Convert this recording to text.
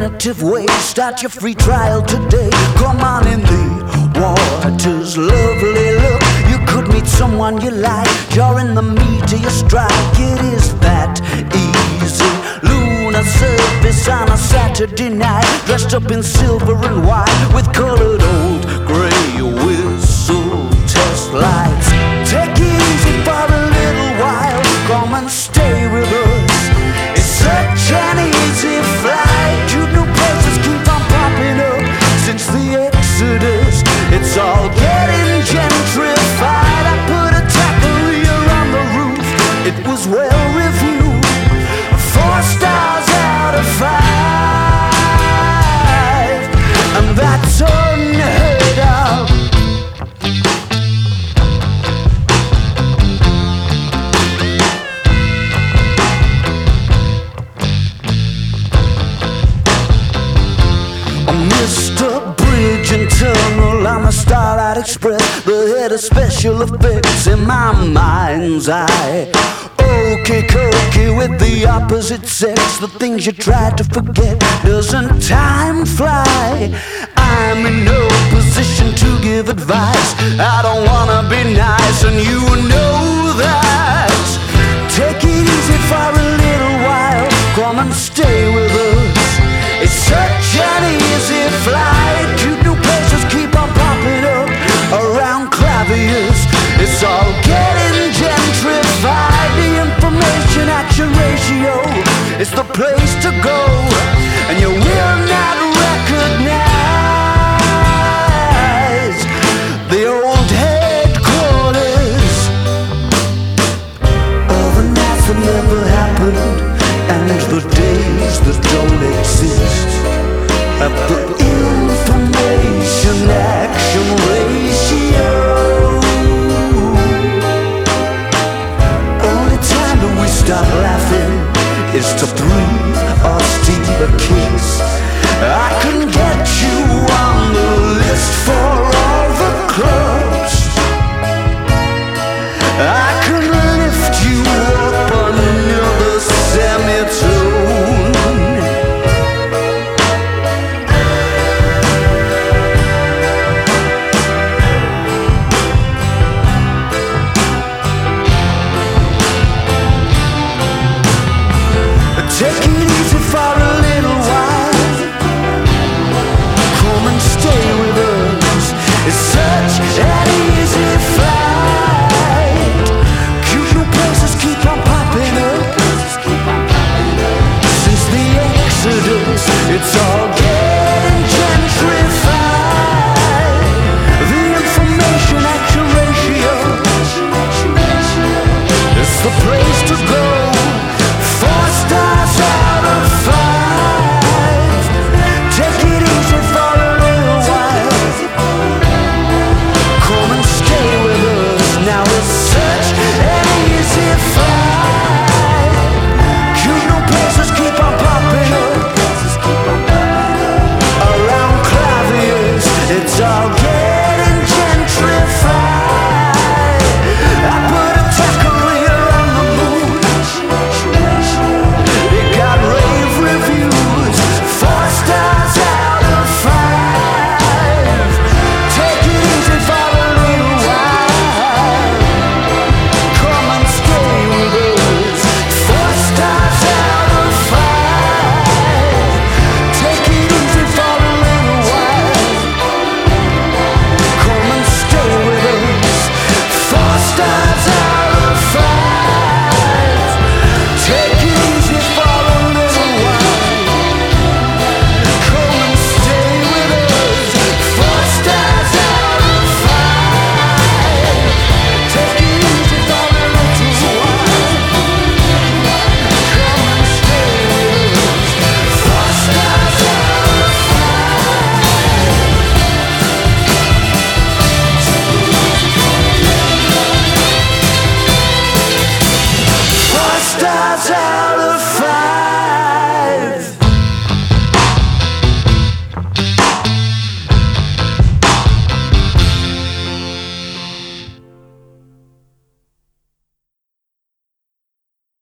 alternative way. Start your free trial today. Come on in the water's lovely look. You could meet someone you like. You're in the meat of your strike. It is that easy. Lunar surface on a Saturday night, dressed up in silver and white with colored old gray whistle test lights. Take it easy for a little while. Come and stay with us. It's such an easy flight. You new places keep on popping up since the Exodus. It's all getting gentrified. I put a taqueria on the roof. It was well reviewed. 4 stars out of 5, and that's unheard of. Mr. Bridge and Tunnel on the Starlight Express, the head of special effects in my mind's eye. Okey cokey with the opposite sex, the things you try to forget. Doesn't time fly? I'm in no position to give advice. I don't wanna be nice, and you know that. Take it easy for a little while. Come and stay with us. It's such an easy flight. Cute new places keep on popping up around Clavius. It's all getting gentrified. The information action ratio is the place to go, and you will not recognize the old headquarters. All the nights that never happened, and the days that don't exist. At the information action ratio, only time that we stop laughing is to breathe or steal a kiss. I can get you on the list for all the clubs. I can lift you up another semitone. Take it easy for a little while. Come and stay with us. It's such an easy flight. Cute new places keep on popping up since the Exodus. It's all